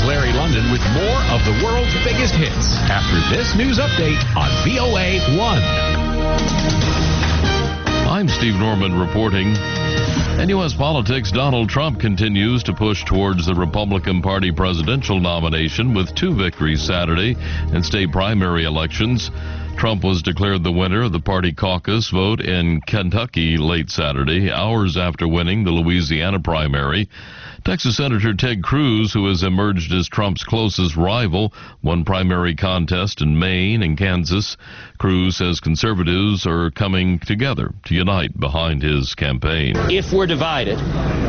Larry London with more of the world's biggest hits after this news update on VOA 1. I'm Steve Norman reporting. In U.S. politics, Donald Trump continues to push towards the Republican Party presidential nomination with 2 victories Saturday in state primary elections. Trump was declared the winner of the party caucus vote in Kentucky late Saturday, hours after winning the Louisiana primary. Texas Senator Ted Cruz, who has emerged as Trump's closest rival, won primary contest in Maine and Kansas. Cruz says conservatives are coming together to unite behind his campaign. If we're divided,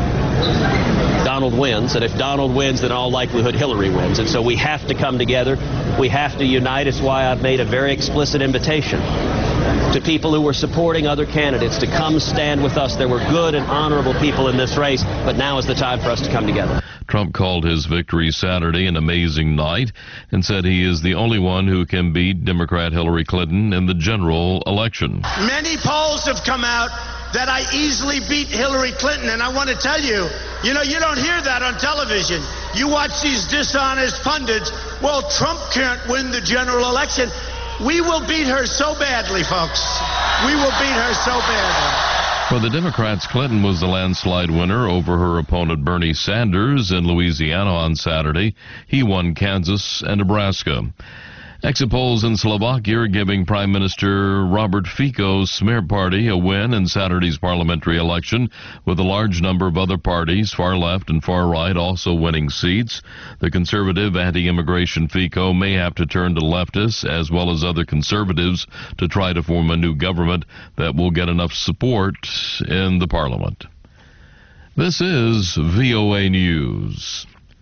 Donald wins, and if Donald wins, then in all likelihood Hillary wins. And so we have to come together. We have to unite. It's why I've made a very explicit invitation to people who were supporting other candidates to come stand with us. There were good and honorable people in this race, but now is the time for us to come together. Trump called his victory Saturday an amazing night and said he is the only one who can beat Democrat Hillary Clinton in the general election. Many polls have come out that I easily beat Hillary Clinton, and I want to tell you, you don't hear that on television. You watch these dishonest pundits. Well, Trump can't win the general election. We will beat her so badly, folks. We will beat her so badly. For the Democrats, Clinton was the landslide winner over her opponent Bernie Sanders in Louisiana on Saturday. He won Kansas and Nebraska. Exit polls in Slovakia are giving Prime Minister Robert Fico's Smer party a win in Saturday's parliamentary election, with a large number of other parties, far left and far right, also winning seats. The conservative anti-immigration Fico may have to turn to leftists as well as other conservatives to try to form a new government that will get enough support in the parliament. This is VOA News.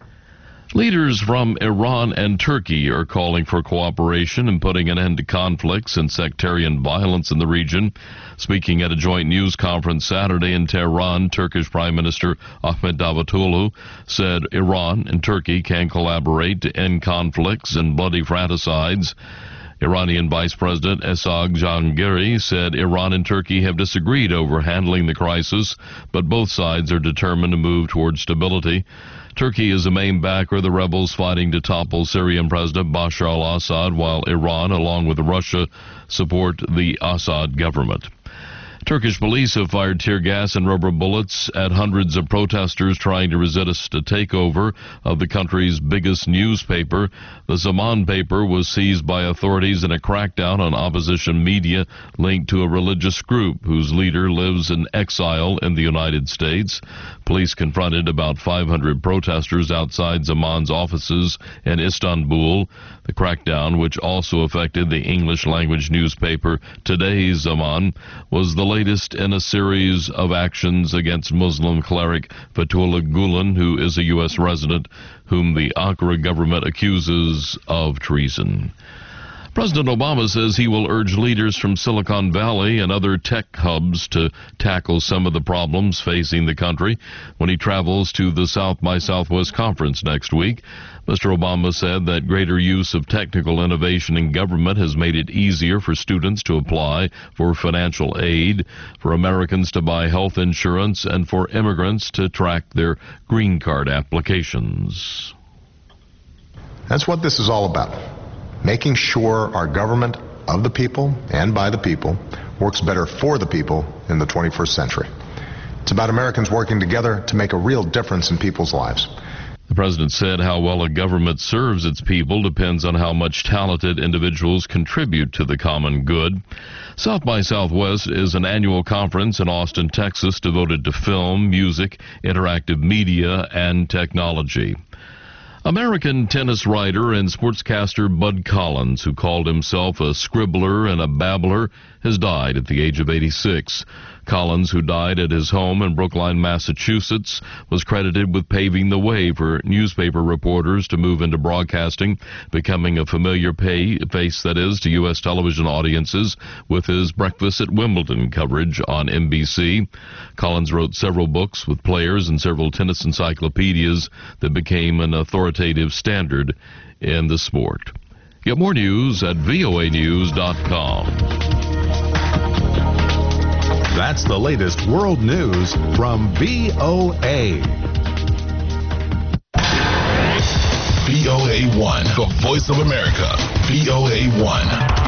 Leaders from Iran and Turkey are calling for cooperation and putting an end to conflicts and sectarian violence in the region. Speaking at a joint news conference Saturday in Tehran, Turkish Prime Minister Ahmet Davutoglu said Iran and Turkey can collaborate to end conflicts and bloody fraticides. Iranian Vice President Esad Jahangiri said Iran and Turkey have disagreed over handling the crisis, but both sides are determined to move toward stability. Turkey is the main backer of the rebels fighting to topple Syrian President Bashar al-Assad, while Iran, along with Russia, support the Assad government. Turkish police have fired tear gas and rubber bullets at hundreds of protesters trying to resist a takeover of the country's biggest newspaper. The Zaman paper was seized by authorities in a crackdown on opposition media linked to a religious group whose leader lives in exile in the United States. Police confronted about 500 protesters outside Zaman's offices in Istanbul. The crackdown, which also affected the English-language newspaper Today's Zaman, was the latest in a series of actions against Muslim cleric Fethullah Gulen, who is a U.S. resident whom the Ankara government accuses of treason. President Obama says he will urge leaders from Silicon Valley and other tech hubs to tackle some of the problems facing the country when he travels to the South by Southwest conference next week. Mr. Obama said that greater use of technical innovation in government has made it easier for students to apply for financial aid, for Americans to buy health insurance, and for immigrants to track their green card applications. That's what this is all about. Making sure our government of the people and by the people works better for the people in the 21st century. It's about Americans working together to make a real difference in people's lives. The president said how well a government serves its people depends on how much talented individuals contribute to the common good. South by Southwest is an annual conference in Austin, Texas, devoted to film, music, interactive media, and technology. American tennis writer and sportscaster Bud Collins, who called himself a scribbler and a babbler, has died at the age of 86. Collins, who died at his home in Brookline, Massachusetts, was credited with paving the way for newspaper reporters to move into broadcasting, becoming a familiar face, that is, to U.S. television audiences with his Breakfast at Wimbledon coverage on NBC. Collins wrote several books with players and several tennis encyclopedias that became an authoritative standard in the sport. Get more news at voanews.com. That's the latest world news from VOA. VOA1, the voice of America. VOA1.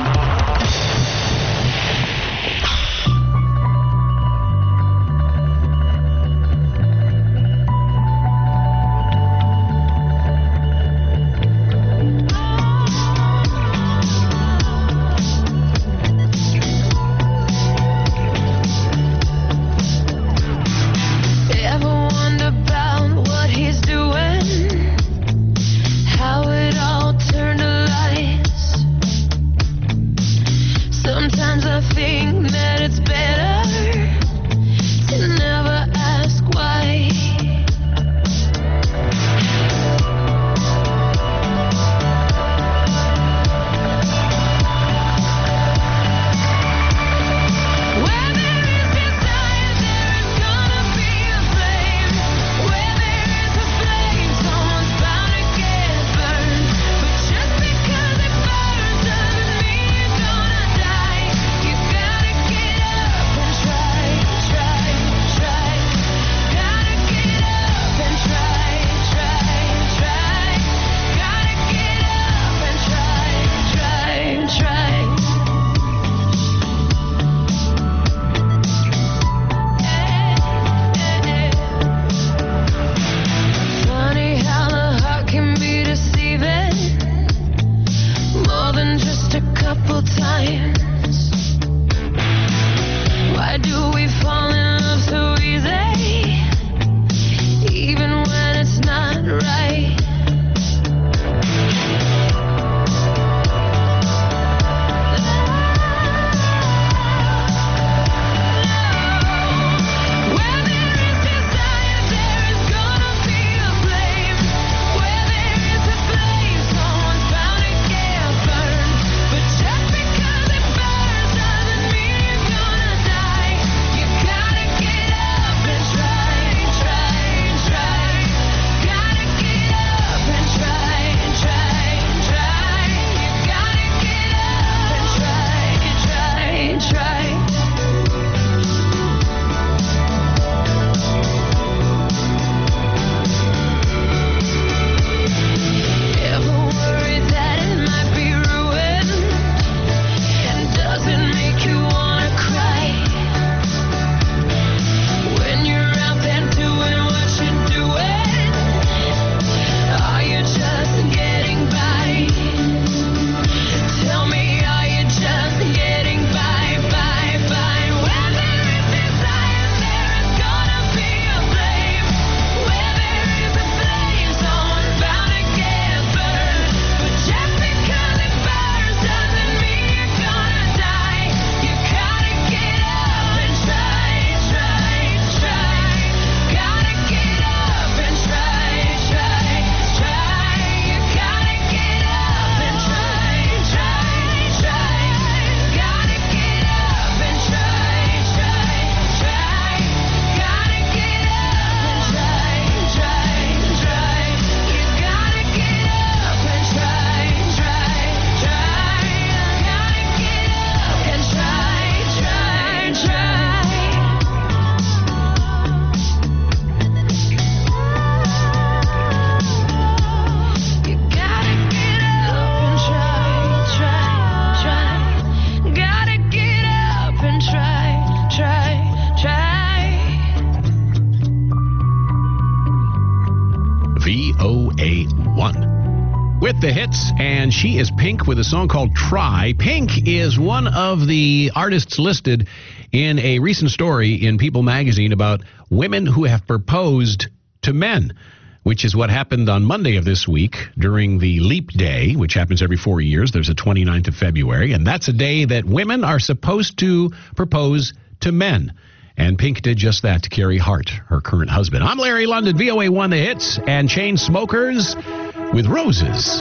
VOA1 with the hits, and she is Pink with a song called Try. Pink is one of the artists listed in a recent story in People magazine about women who have proposed to men, which is what happened on Monday of this week during the Leap Day, which happens every 4 years. There's a 29th of February, and that's a day that women are supposed to propose to men. And Pink did just that to Carrie Hart, her current husband. I'm Larry London, VOA1 The Hits, and Chainsmokers with Roses.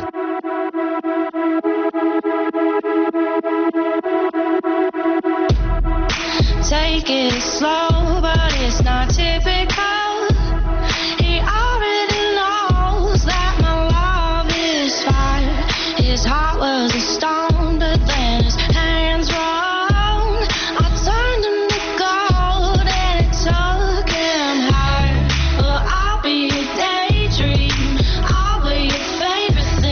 Take it slow, but it's not typical. He already knows that my love is fire. His heart was a stone, but then his hands were on. I turned him to gold and it took him higher. Well, I'll be your daydream, I'll be your favorite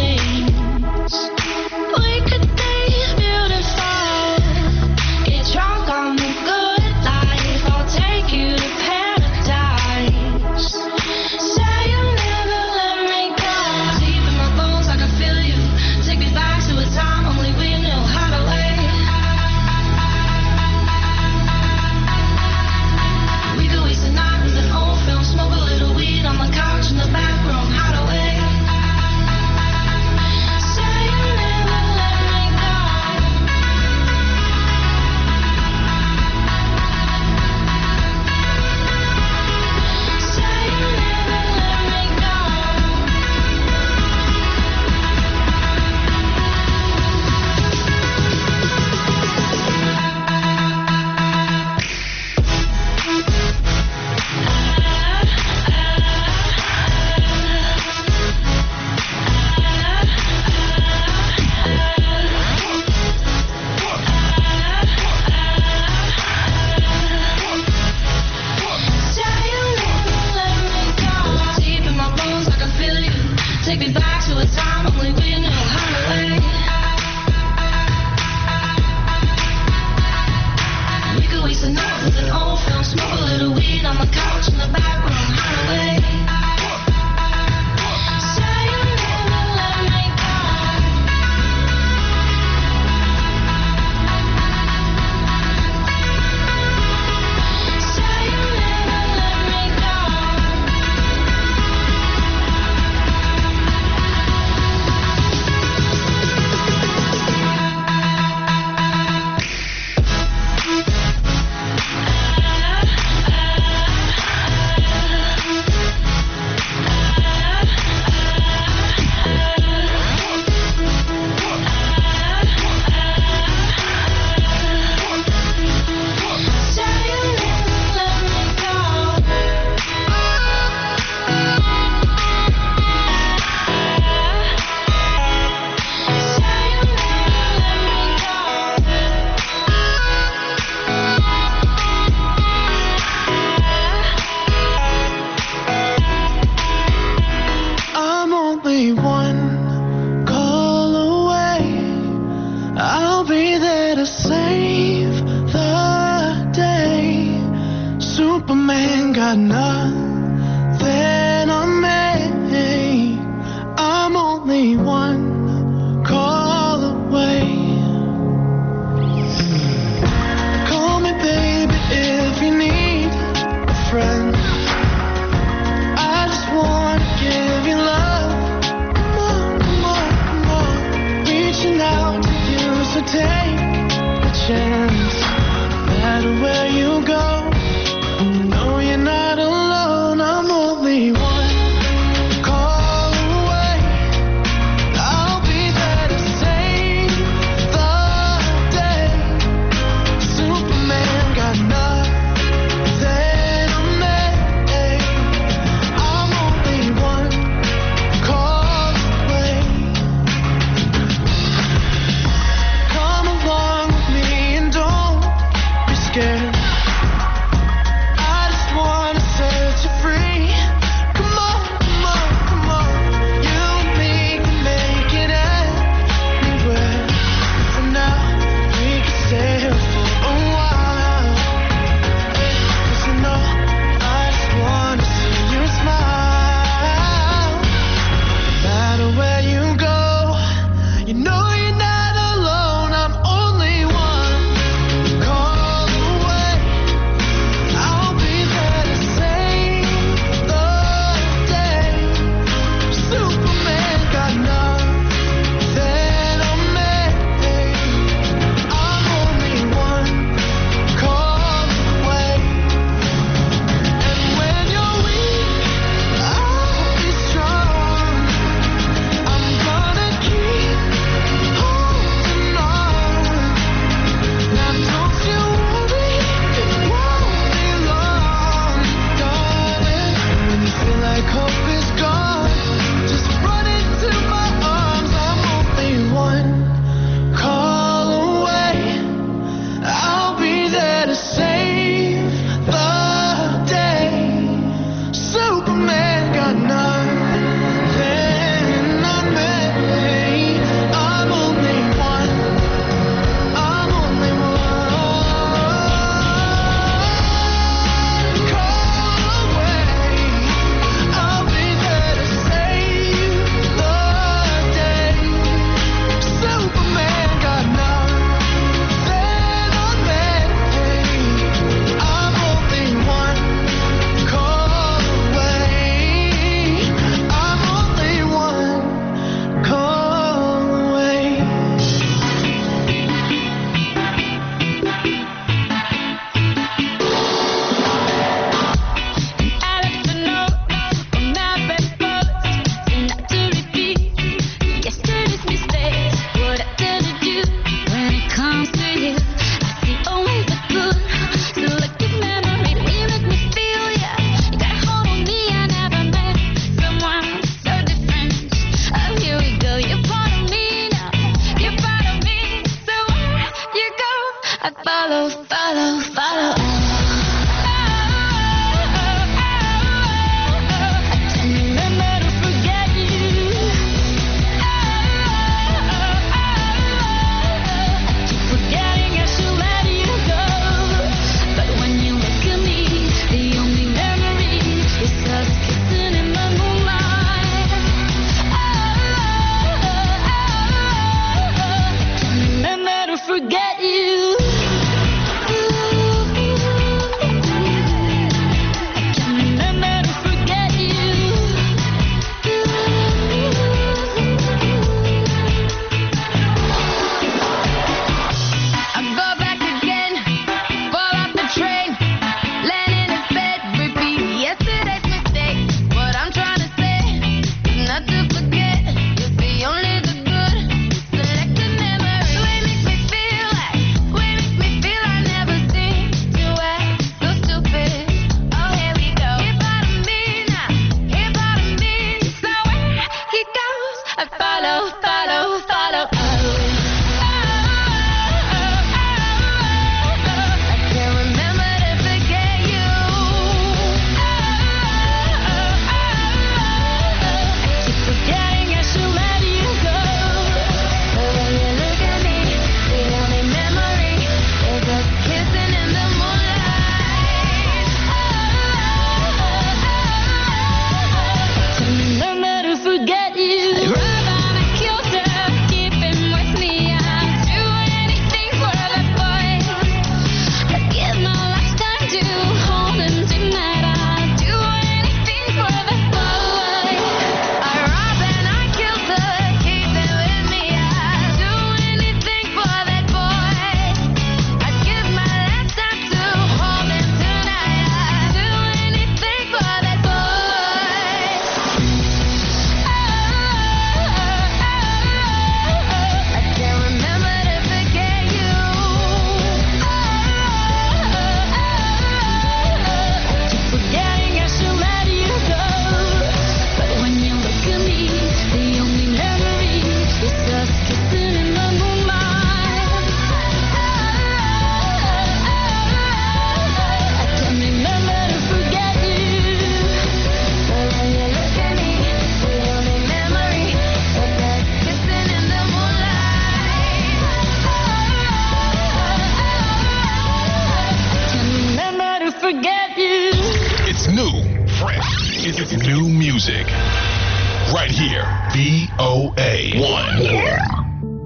take me back to a time only we knew how to wait. We could waste a night with an old film, smoke a little weed on the couch in the back room, how to wait. Say you never let me go. Say you never let me go. I'm only one call away. I'll be there to save the day. Superman got nothing on me. I'm only one call away. Call me baby if you need a friend. I just wanna give you love, my follow, follow, follow. New music. Right here. VOA 1. Yeah.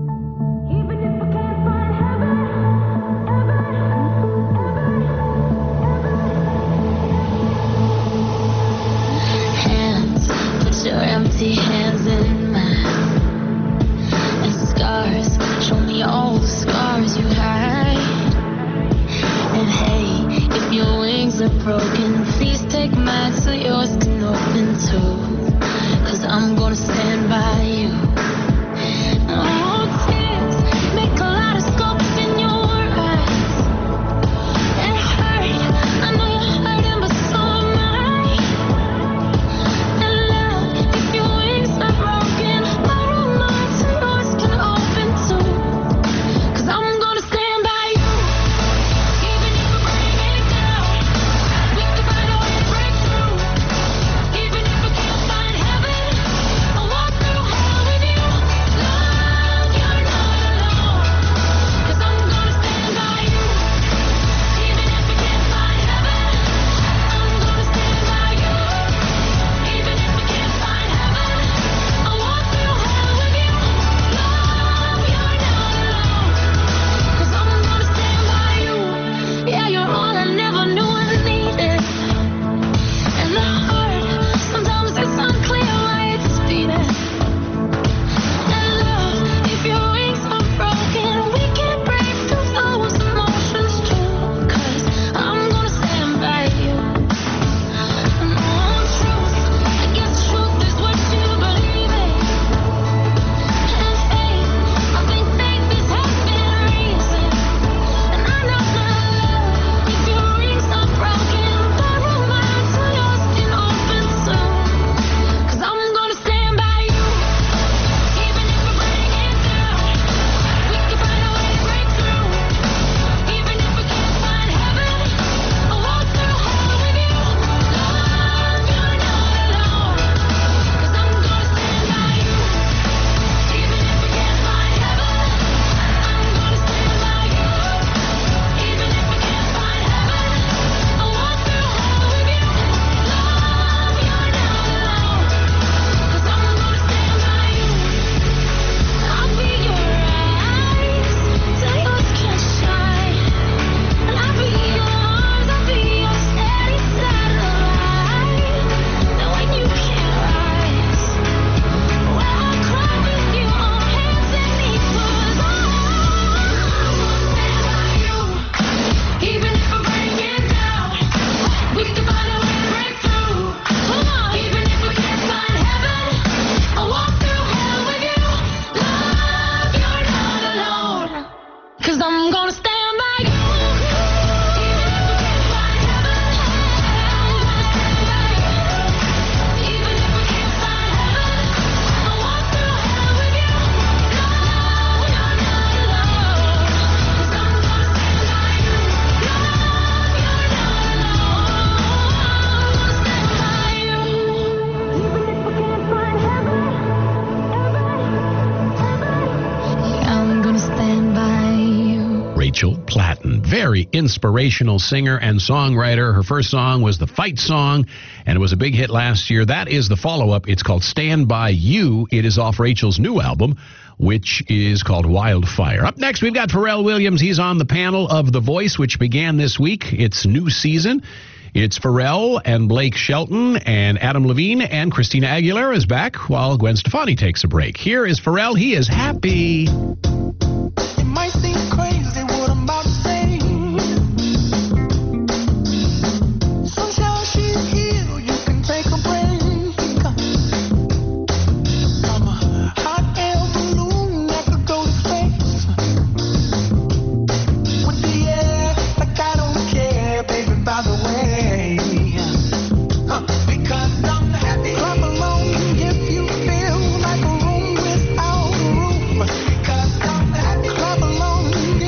Hands, put your empty hands in mine. And scars, show me all the scars you hide. And hey, if your wings are broken, please take mine so yours can open too. 'Cause I'm gonna stand by you. Oh, tears make a lot of scopes in your eyes. It hurt, I know you're hurting, but so am I. And love, if your wings are broken, borrow mine so yours can open too. 'Cause I'm gonna stand by you. Even if we bring it down, we can find a way to break through. Even if we can't find heaven, Rachel Platten. Very inspirational singer and songwriter. Her first song was the Fight Song, and it was a big hit last year. That is the follow-up. It's called Stand By You. It is off Rachel's new album, which is called Wildfire. Up next, we've got Pharrell Williams. He's on the panel of The Voice, which began this week. It's new season. It's Pharrell and Blake Shelton and Adam Levine, and Christina Aguilera is back while Gwen Stefani takes a break. Here is Pharrell. He is happy. It might seem crazy what I'm about to say. Sunshine, she's here. You can take a break. I'm a hot air balloon that could go to space. With the air, like I don't care, baby, by the way. Because I'm happy. Clap along if you feel like a room without a roof. Because I'm happy. Clap along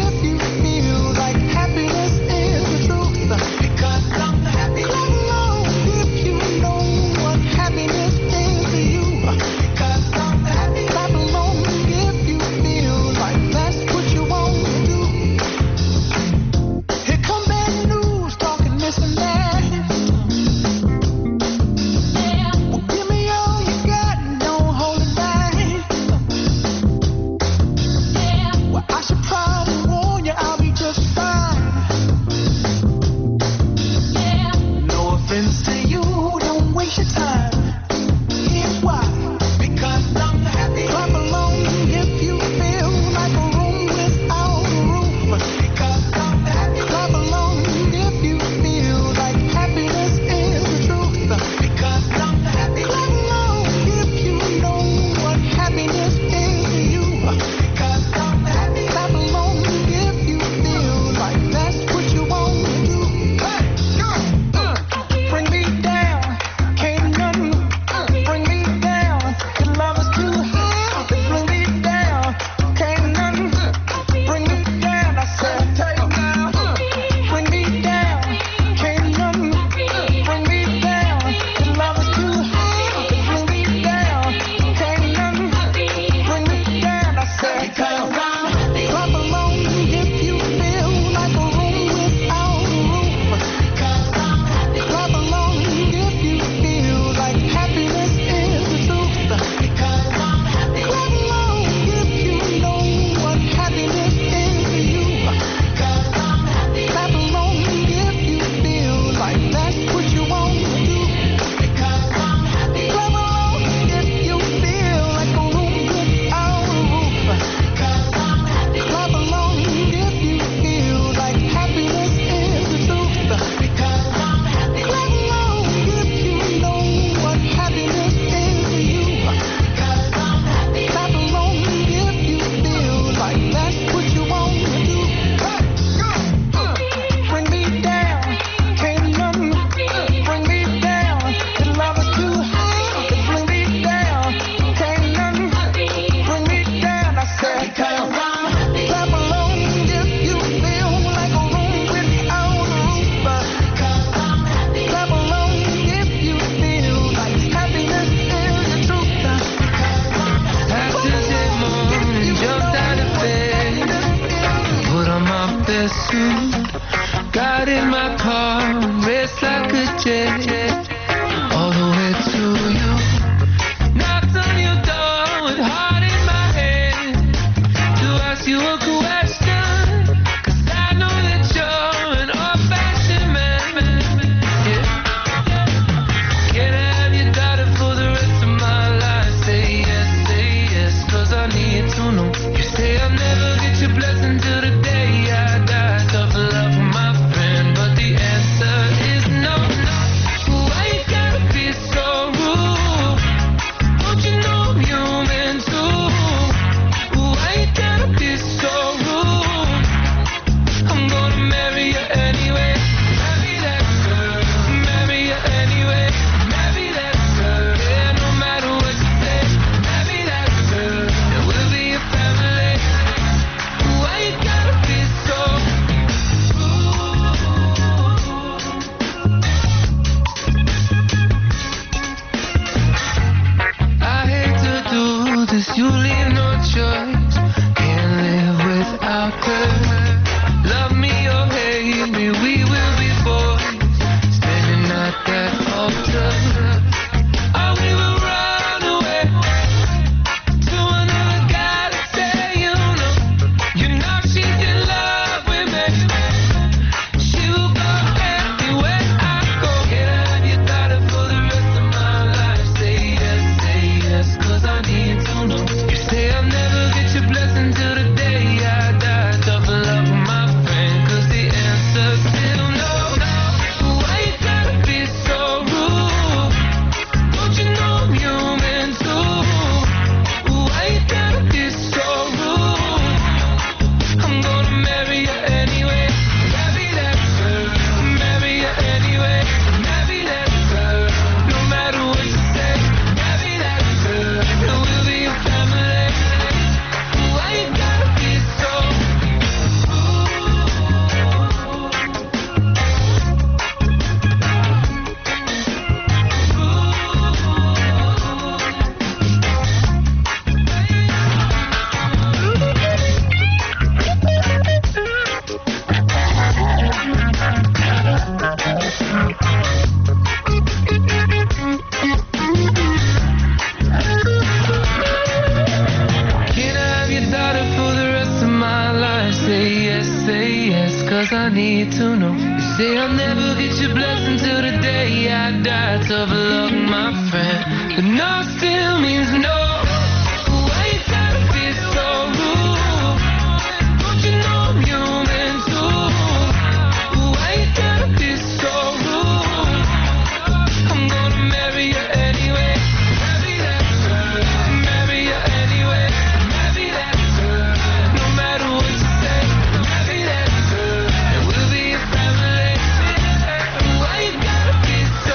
need to know. You say I'll never get your blessing till the day I die. Tough luck, my friend, but no still means no. Why you gotta be so rude? Don't you know I'm human too? Why you gotta be so rude? I'm gonna marry you anyway. Marry that girl. Marry you anyway. Marry that girl. No matter what you say. Marry that girl. And we'll be a family. Why you gotta be so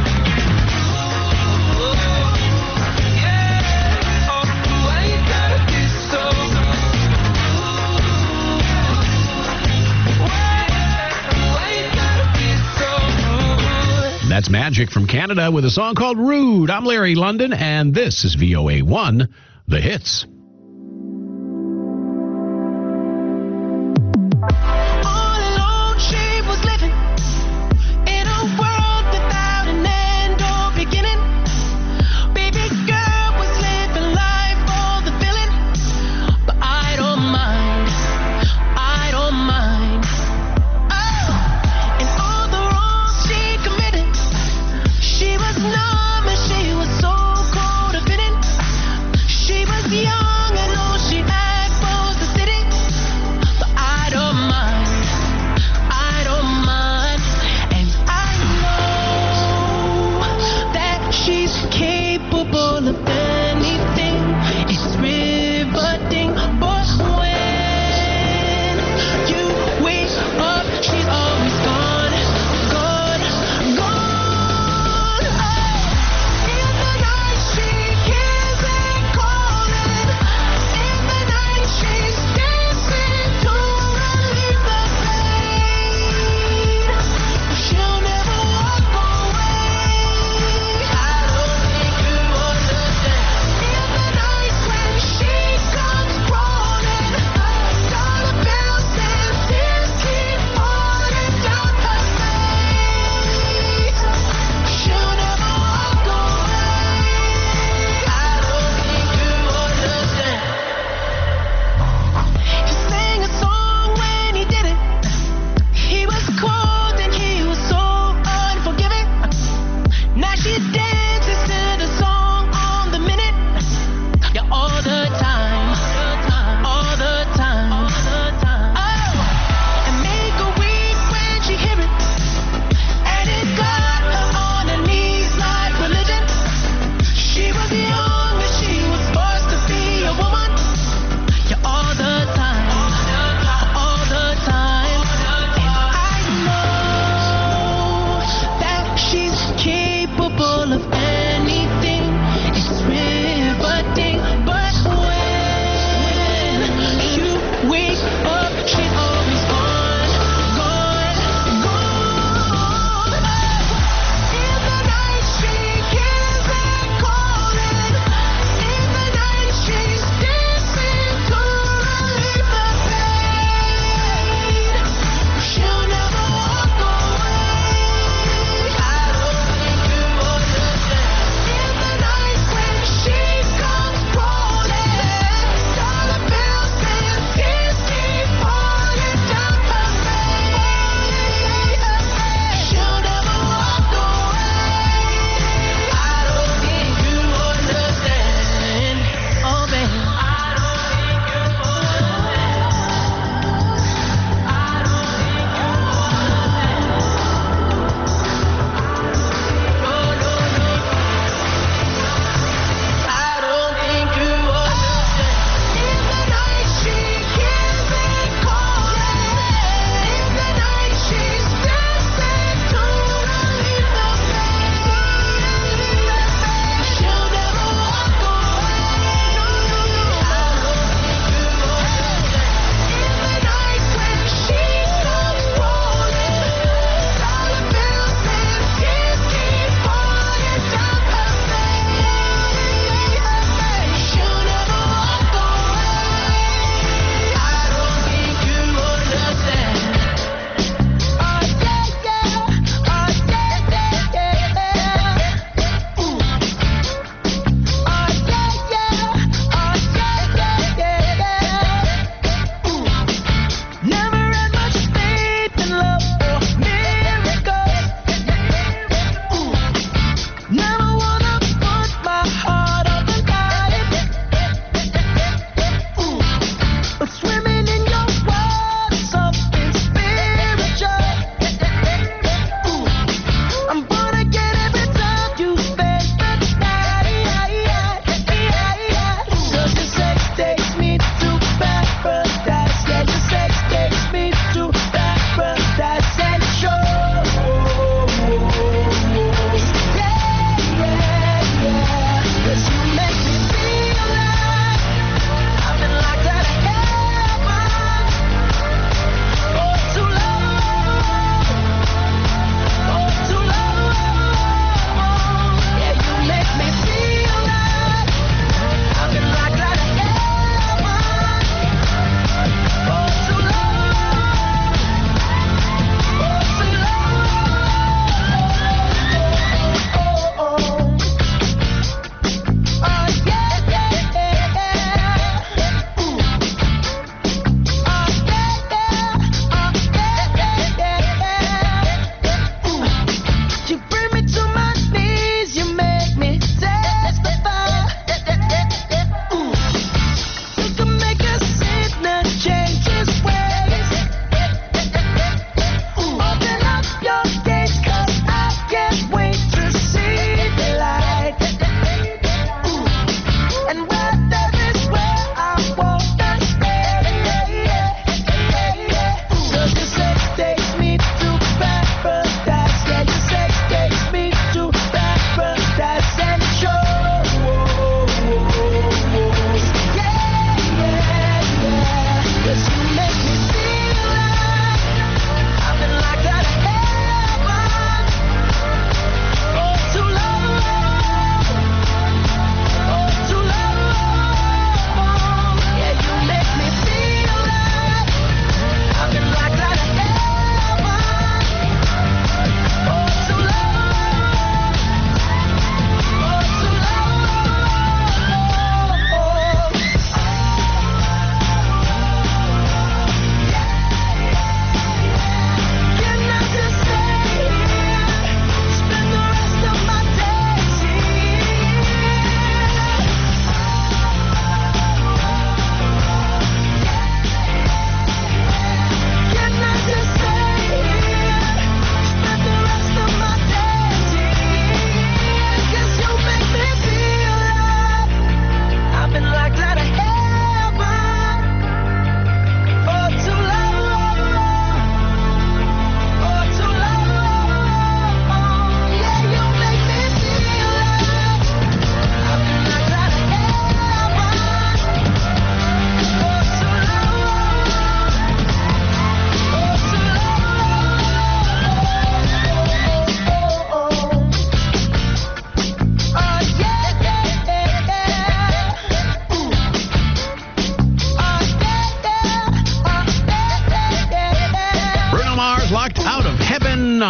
rude? Yeah. Oh, why you gotta be so rude? Why you gotta be so rude? That's Magic from Canada with a song called Rude. I'm Larry London, and this is VOA1, The Hits. All alone she was living in a world without an end or beginning. Baby girl was living life for the feeling. But I don't mind, I don't mind. Oh, and all the wrongs she committed. She was numb and she was so cold of it. She was young.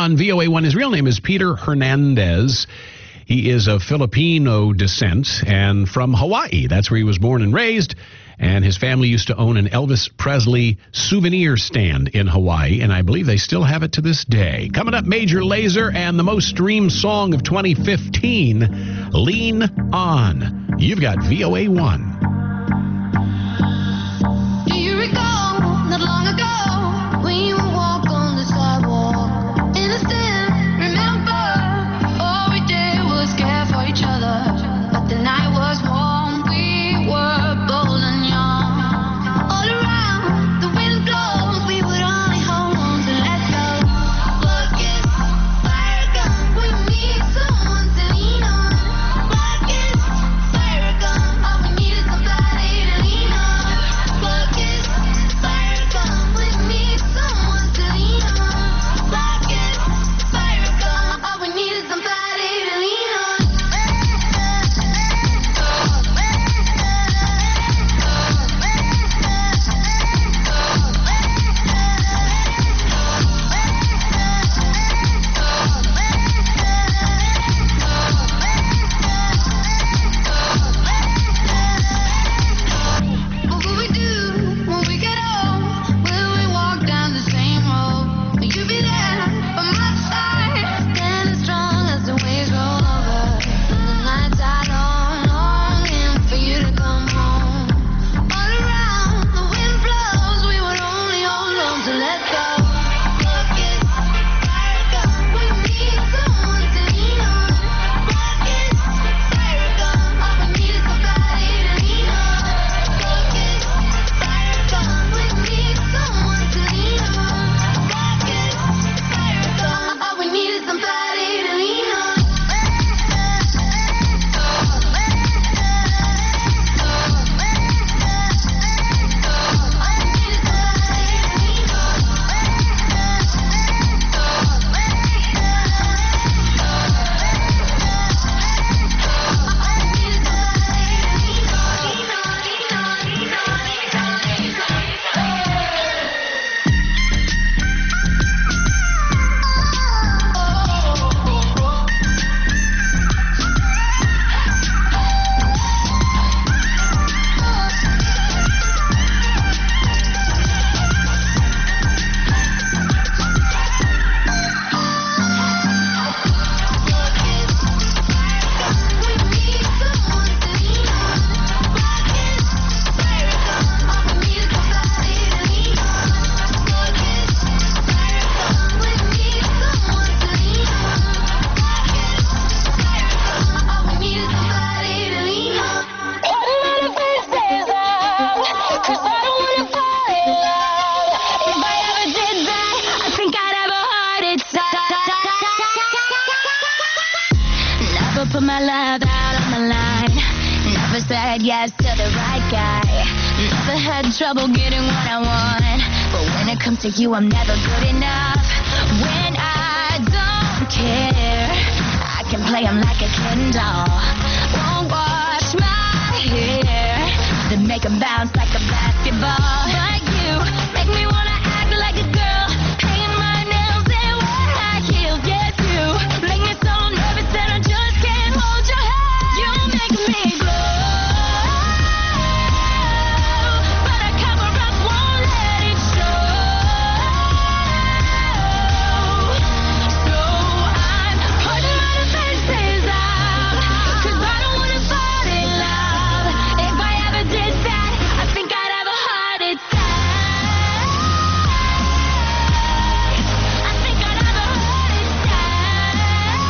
on VOA1. His real name is Peter Hernandez. He is of Filipino descent and from Hawaii. That's where he was born and raised. And his family used to own an Elvis Presley souvenir stand in Hawaii, and I believe they still have it to this day. Coming up, Major Lazer and the most streamed song of 2015, Lean On. You've got VOA1. Do you recall not long ago when you would walk on the sidewalk? Innocent, remember, all we did was care for each other. But the night was warm, we were bold and young. All around, the wind blows, we would only hold on to let go. Buckets, fire gun, we need someone to lean on. Buckets, fire gun, all we need is somebody to lean on. Buckets, fire gun, we need someone to lean on. Buckets, fire gun, all we need is somebody to lean on. What will we do when we get old? Will we walk down the same road? Will you be there by my side, standing strong as the waves roll over? The nights are long, longing for you to come home. All around, the wind blows, we would only hold on to let go. Buckets, fire gun, we need someone to lean on. Buckets, fire gun, all we need is somebody to lean on. Buckets, fire gun, we need someone to lean on. Buckets, fire gun, all we need is somebody to lean on. Never put my love out on the line. Never said yes to the right guy. Never had trouble getting what I want. But when it comes to you, I'm never good enough. When I don't care, I can play him like a Ken doll. Won't wash my hair, then make him bounce like a basketball. But you make me wanna act like a girl, paint my nails and wear high heels. Yes, you make me so nervous that I just can't hold your hand. You make me glow, but I cover up, won't let it show. So I'm putting my defenses out, 'cause I don't wanna fall in love. If I ever did that, I think I'd have a heart attack. I think I'd have a heart attack.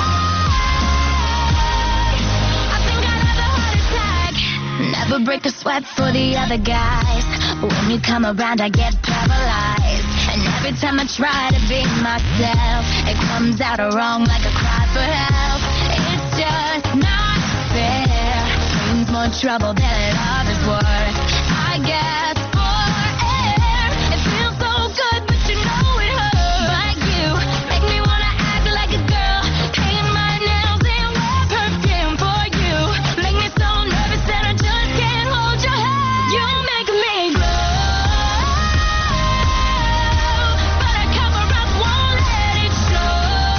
I think I'd have a heart attack. Never break a sweat for the other guys. When you come around, I get paralyzed. And every time I try to be myself, it comes out wrong like a cry for help. It's just not fair. Brings more trouble than love is worth. I guess for air, it feels so good, but you know it hurts. But you make me wanna act like a girl, paint my nails and wear perfume for you. Make me so nervous that I just can't hold your hand. You make me glow, but I cover up, won't let it show.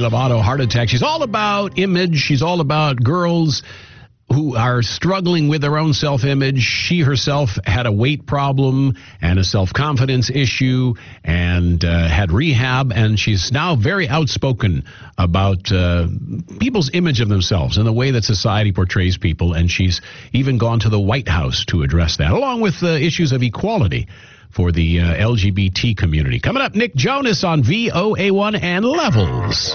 of auto heart attack. She's all about image. She's all about girls who are struggling with their own self-image. She herself had a weight problem and a self-confidence issue and had rehab, and she's now very outspoken about people's image of themselves and the way that society portrays people, and she's even gone to the White House to address that, along with issues of equality for the LGBT community. Coming up, Nick Jonas on VOA1 and Levels.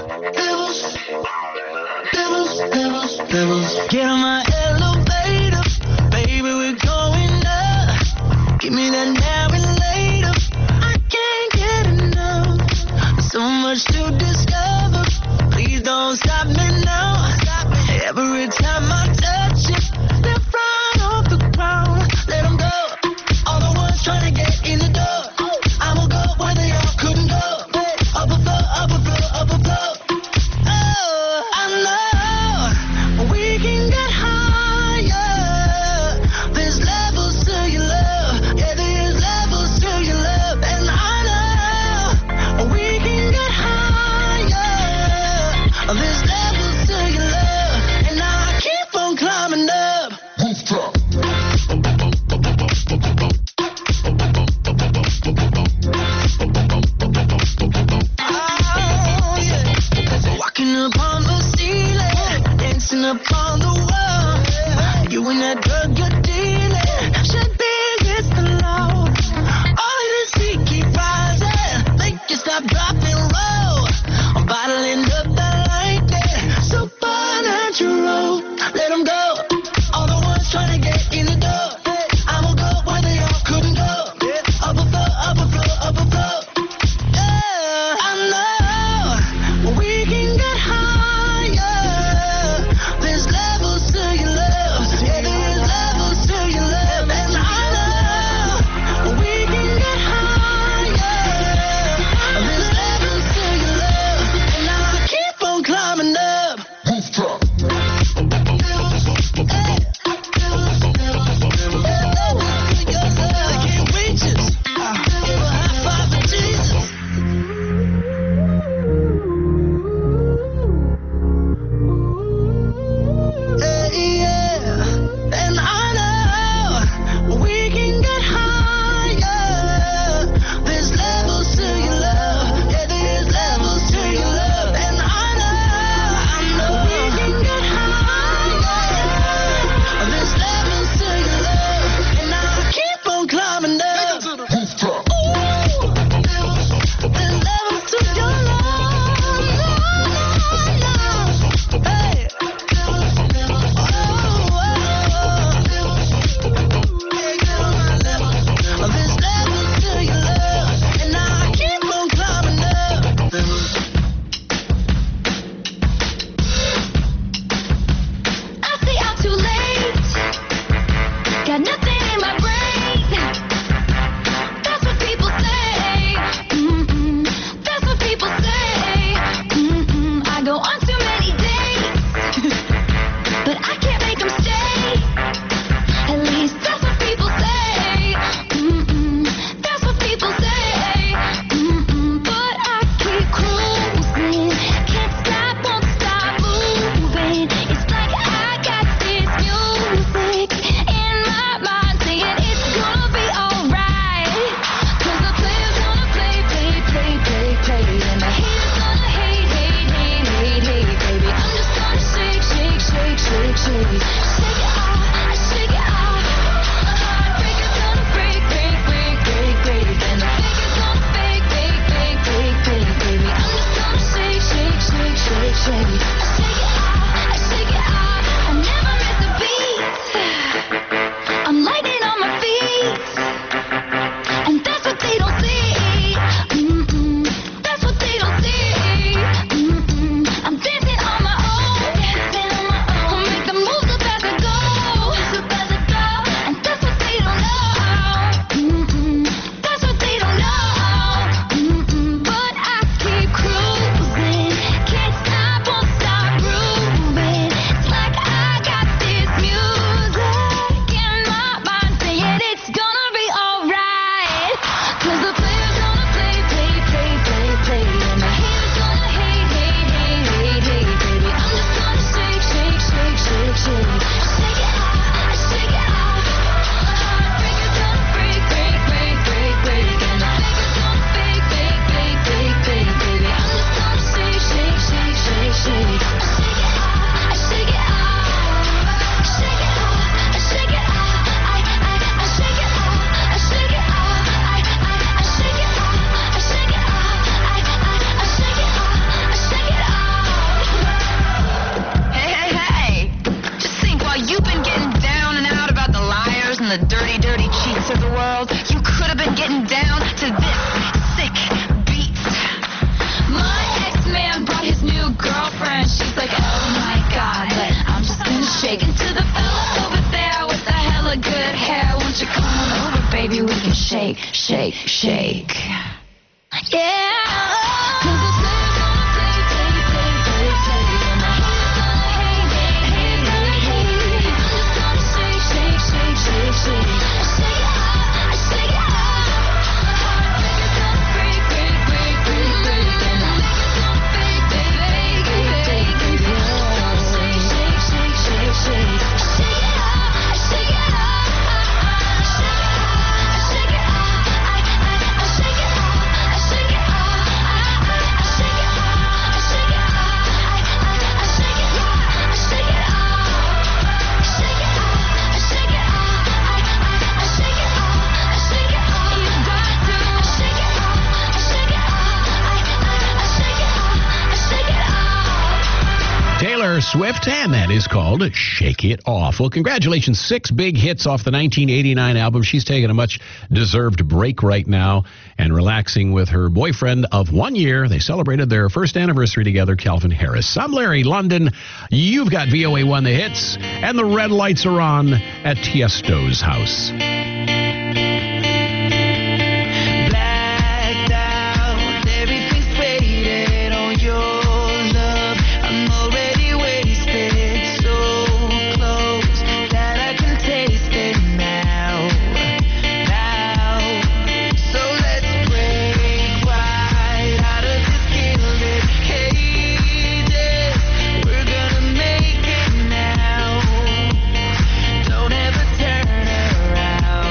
Get on my elevator, baby, we're going up. Give me that now and later. I can't get enough. So much to discover. Please don't stop me now. Every time I touch it, they're flying off the ground. Let them go. All the ones trying to get in the door. I will go where they all couldn't go. Up above, up above, up above. Oh, I know. We can get high. to the world. You could have been getting down to this sick beat. My ex-man brought his new girlfriend. She's like, oh my God, but I'm just gonna shake it to the fella over there with the hella good hair. Won't you come on over, baby? We can shake, shake, shake. Yeah. Swift, and that is called Shake It Off. Well, congratulations. 6 big hits off the 1989 album. She's taking a much-deserved break right now and relaxing with her boyfriend of 1 year. They celebrated their first anniversary together, Calvin Harris. I'm Larry London. You've got VOA1 The Hits, and the red lights are on at Tiesto's house. Don't ever turn around.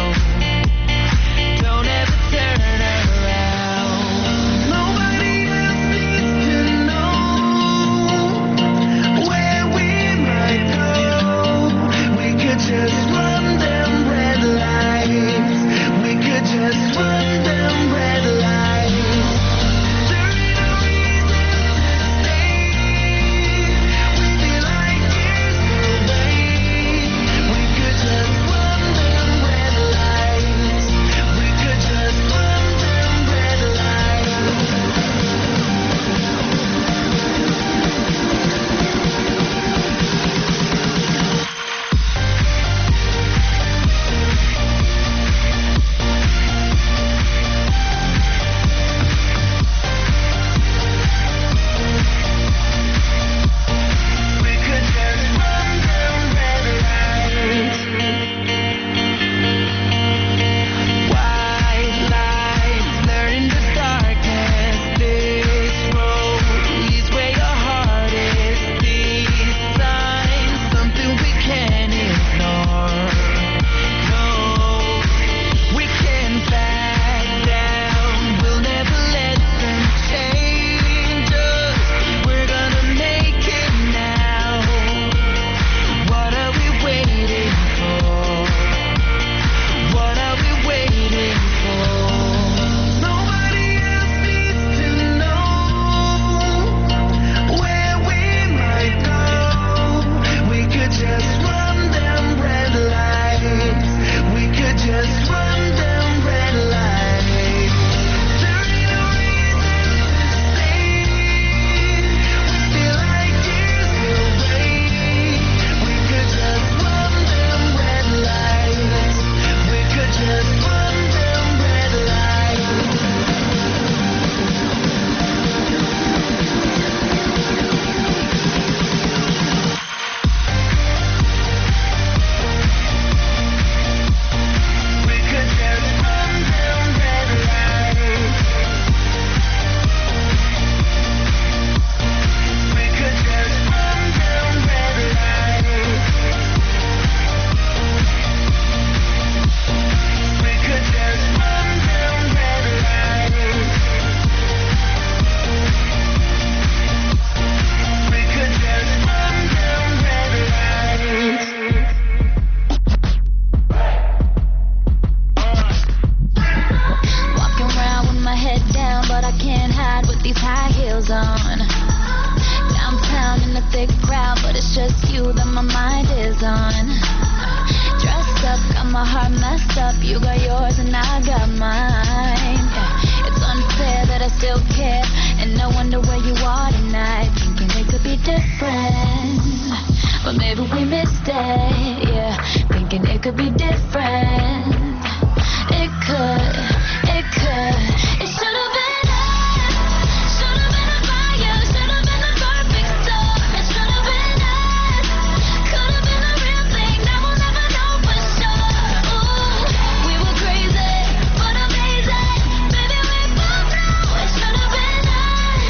messed up. You got yours and I got mine. Yeah. It's unfair that I still care, and I wonder where you are tonight. Thinking it could be different, but maybe we missed it. Yeah, thinking it could be different. It could. It should have been us. Should have been a fire. Should have been the perfect storm. It should have been us. Could have been a real thing. Now we'll never know for sure. Ooh, we were crazy, but amazing. Baby, we both know it should have been us.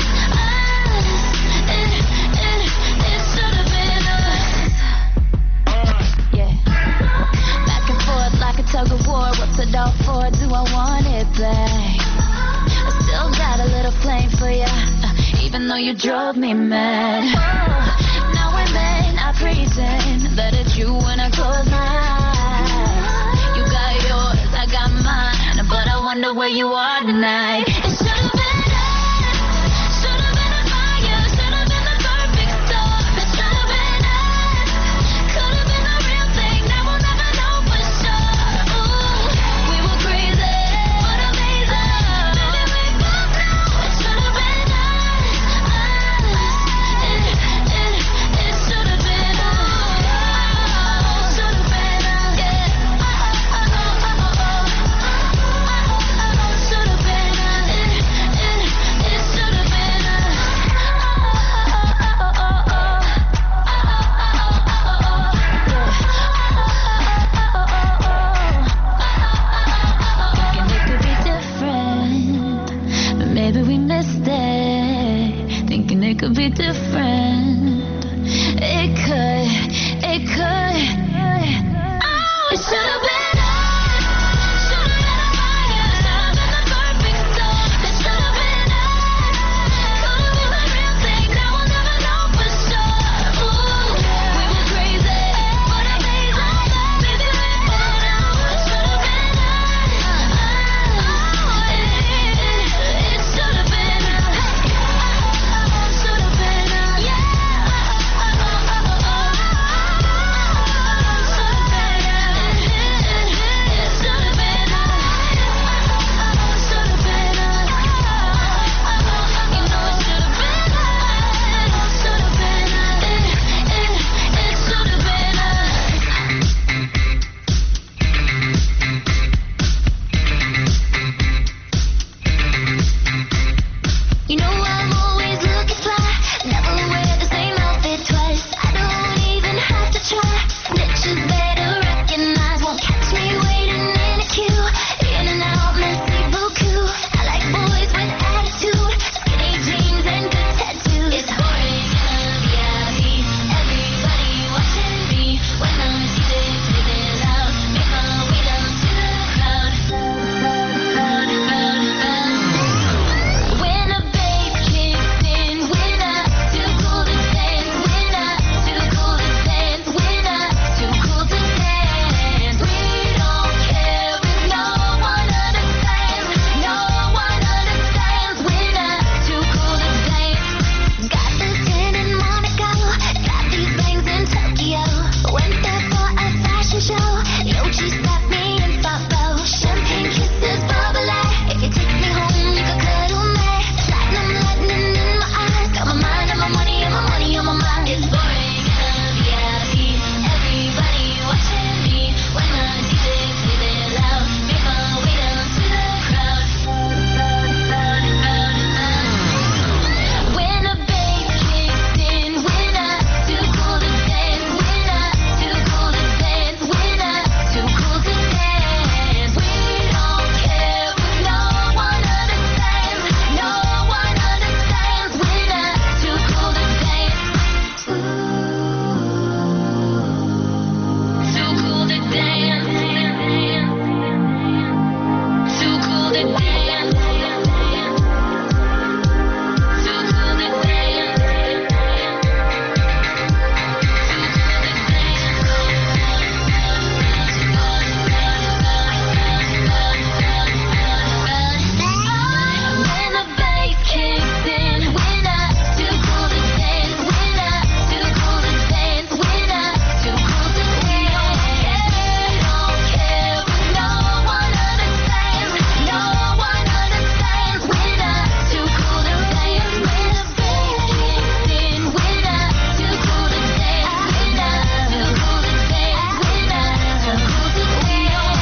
It should have been us. Yeah. Back and forth like a tug of war. What's it all for? Do I want it back? I still got a little flame for ya, even though you drove me mad. Oh, now and then I pretend that it's you when I close my eyes. You got yours, I got mine, but I wonder where you are tonight.